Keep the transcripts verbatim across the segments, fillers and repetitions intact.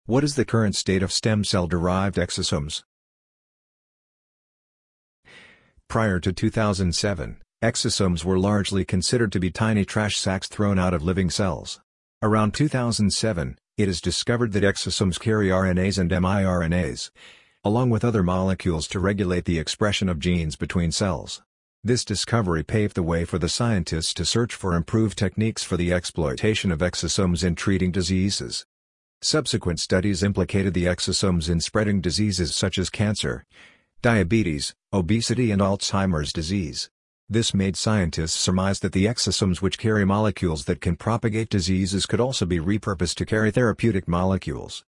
What is the current state of stem cell-derived exosomes? Prior to two thousand seven, exosomes were largely considered to be tiny trash sacks thrown out of living cells. Around two thousand seven, it is discovered that exosomes carry R N As and miRNAs, along with other molecules to regulate the expression of genes between cells. This discovery paved the way for the scientists to search for improved techniques for the exploitation of exosomes in treating diseases. Subsequent studies implicated the exosomes in spreading diseases such as cancer, diabetes, obesity and Alzheimer's disease. This made scientists surmise that the exosomes which carry molecules that can propagate diseases could also be repurposed to carry therapeutic molecules.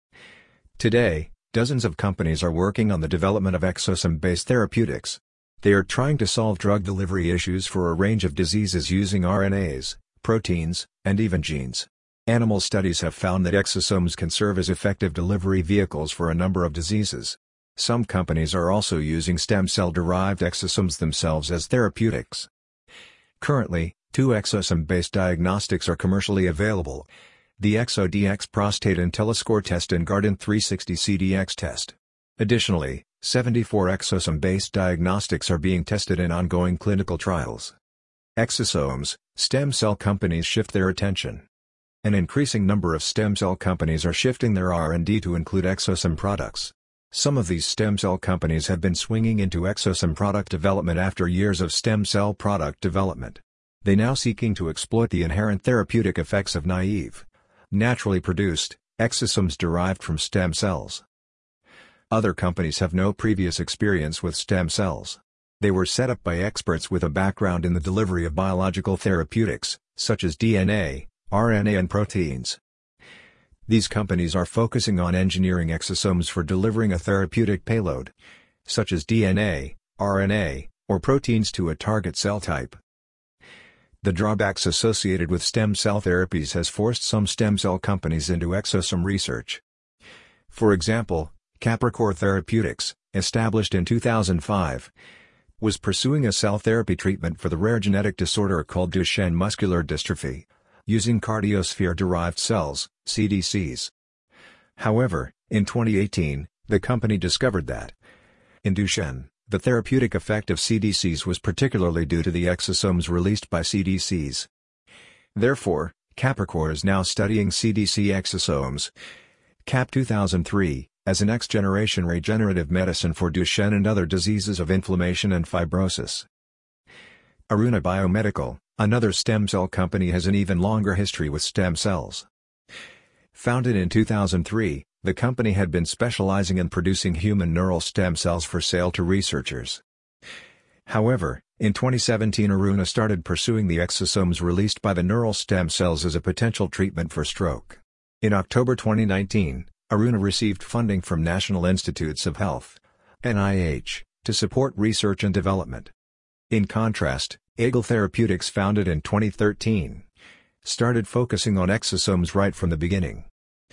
Today, dozens of companies are working on the development of exosome-based therapeutics. They are trying to solve drug delivery issues for a range of diseases using R N As, proteins, and even genes. Animal studies have found that exosomes can serve as effective delivery vehicles for a number of diseases. Some companies are also using stem cell-derived exosomes themselves as therapeutics. Currently, two exosome-based diagnostics are commercially available: the ExoDx Prostate and Telescore test and Guardant three sixty C D X test. Additionally, seventy-four exosome-based diagnostics are being tested in ongoing clinical trials. Exosomes, stem cell companies shift their attention. An increasing number of stem cell companies are shifting their R and D to include exosome products. Some of these stem cell companies have been swinging into exosome product development after years of stem cell product development. They now seeking to exploit the inherent therapeutic effects of naive, naturally produced, exosomes derived from stem cells. Other companies have no previous experience with stem cells. They were set up by experts with a background in the delivery of biological therapeutics, such as D N A, R N A and proteins. These companies are focusing on engineering exosomes for delivering a therapeutic payload, such as D N A, R N A, or proteins to a target cell type. The drawbacks associated with stem cell therapies has forced some stem cell companies into exosome research. For example, Capricor Therapeutics, established in two thousand five, was pursuing a cell therapy treatment for the rare genetic disorder called Duchenne muscular dystrophy, using cardiosphere-derived cells, C D Cs. However, in twenty eighteen, the company discovered that, in Duchenne, the therapeutic effect of C D Cs was particularly due to the exosomes released by C D Cs. Therefore, Capricor is now studying C D C exosomes, C A P two thousand three, as a next-generation regenerative medicine for Duchenne and other diseases of inflammation and fibrosis. Aruna Biomedical, another stem cell company, has an even longer history with stem cells. Founded in two thousand three, the company had been specializing in producing human neural stem cells for sale to researchers. However, in twenty seventeen Aruna started pursuing the exosomes released by the neural stem cells as a potential treatment for stroke. In October twenty nineteen, Aruna received funding from National Institutes of Health, N I H, to support research and development. In contrast, Eagle Therapeutics, founded in twenty thirteen, started focusing on exosomes right from the beginning.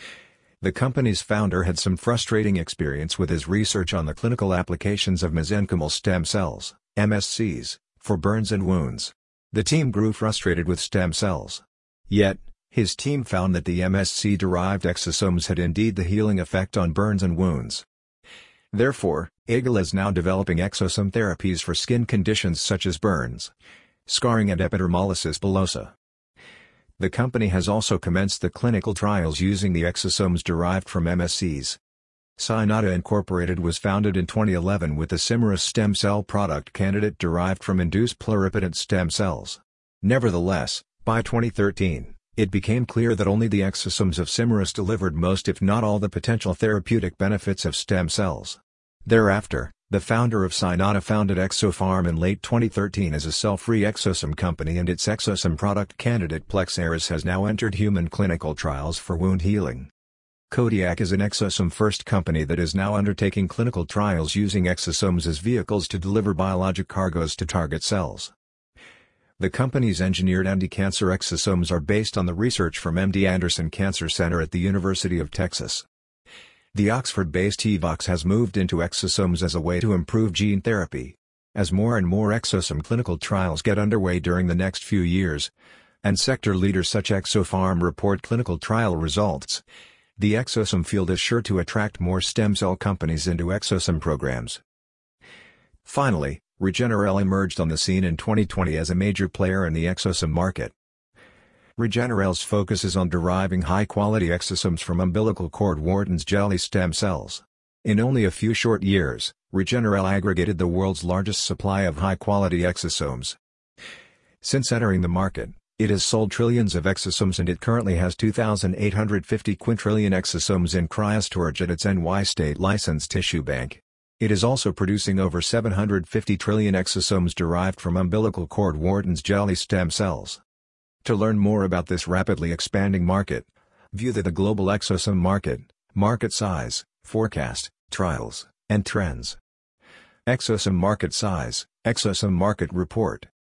The company's founder had some frustrating experience with his research on the clinical applications of mesenchymal stem cells, M S Cs, for burns and wounds. The team grew frustrated with stem cells. Yet, his team found that the M S C-derived exosomes had indeed the healing effect on burns and wounds. Therefore, Eagle is now developing exosome therapies for skin conditions such as burns, scarring and epidermolysis bullosa. The company has also commenced the clinical trials using the exosomes derived from M S Cs. Cynata Incorporated was founded in twenty eleven with the Cimerus stem cell product candidate derived from induced pluripotent stem cells. Nevertheless, by twenty thirteen, it became clear that only the exosomes of Cimerus delivered most if not all the potential therapeutic benefits of stem cells. Thereafter, the founder of Cynata founded ExoPharm in late twenty thirteen as a cell-free exosome company, and its exosome product candidate Plexaris has now entered human clinical trials for wound healing. Kodiak is an exosome-first company that is now undertaking clinical trials using exosomes as vehicles to deliver biologic cargoes to target cells. The company's engineered anti-cancer exosomes are based on the research from M D Anderson Cancer Center at the University of Texas. The Oxford-based Evox has moved into exosomes as a way to improve gene therapy. As more and more exosome clinical trials get underway during the next few years, and sector leaders such as ExoPharm report clinical trial results, The exosome field is sure to attract more stem cell companies into exosome programs. Finally, Regenerel emerged on the scene in twenty twenty as a major player in the exosome market. Regenerel's focus is on deriving high-quality exosomes from umbilical cord Wharton's jelly stem cells. In only a few short years, Regenerel aggregated the world's largest supply of high-quality exosomes. Since entering the market, it has sold trillions of exosomes, and it currently has two thousand eight hundred fifty quintillion exosomes in cryostorage at its N Y state-licensed tissue bank. It is also producing over seven hundred fifty trillion exosomes derived from umbilical cord Wharton's jelly stem cells. To learn more about this rapidly expanding market, view the, the Global Exosome Market, Market Size, Forecast, Trials, and Trends. Exosome Market Size, Exosome Market Report.